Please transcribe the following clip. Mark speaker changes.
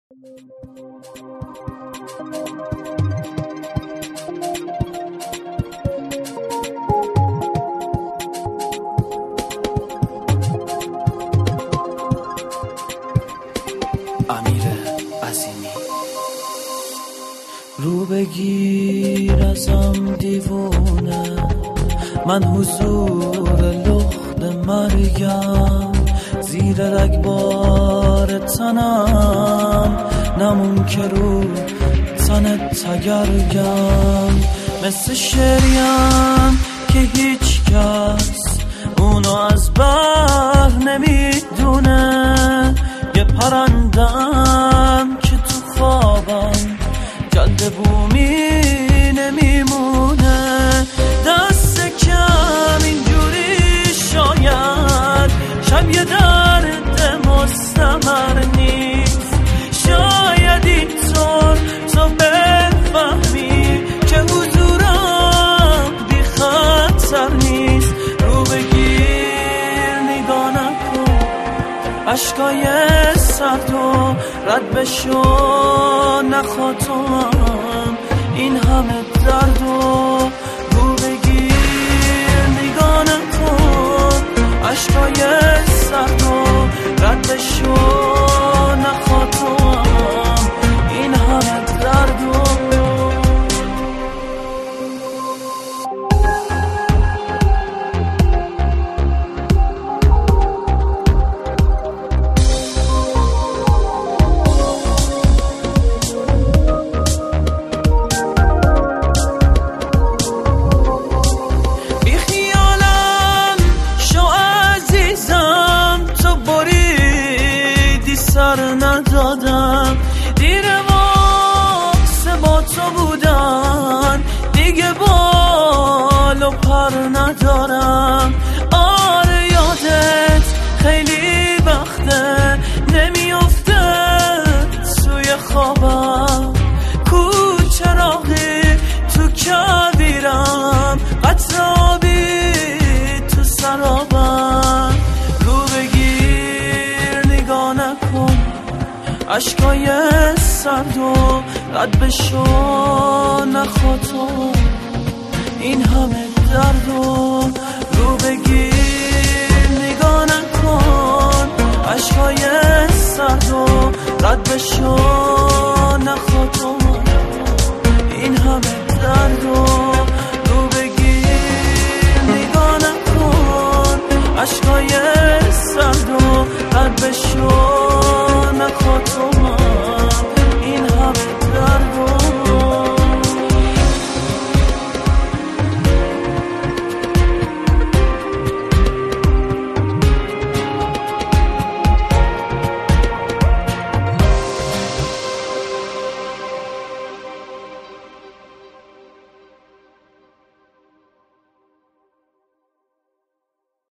Speaker 1: امیر عظیمی. رو بگیر ازم دیوونه، من حضور لخت مرگم، زیر رگبار تنم نمون که رو تنت تگرگم، مثل شعریم که هیچ کس اونو از بر نمیدونه، یه پرندم که تو خوابم جلد بومی نمیمونه، دست کم اینجوری شاید شب یه درد مستمر نیست، شاید اینطور تو بفهمی که حضورم بی خطر نیست. رو بگیر نگاه نکن، عشقای سرد و رد بشو، نخواه تو هم این همه درد و رو بگیر نگاه نکن، عشقای سرد و رد بشو، نخواه تو هم این همه درد و ندادم، دیر واسه با تو بودن دیگه بال و پر ندارم. آره یادت خیلی وقته نمیافته توی خوابم، کوچراغی تو کبیرم، قطرابی تو سرابم. رو بگیر نگاه نکن، عشقای سرد و رد بشو، نخواه تو این همه درد و رو بگیر نگاه نکن، عشقای سرد و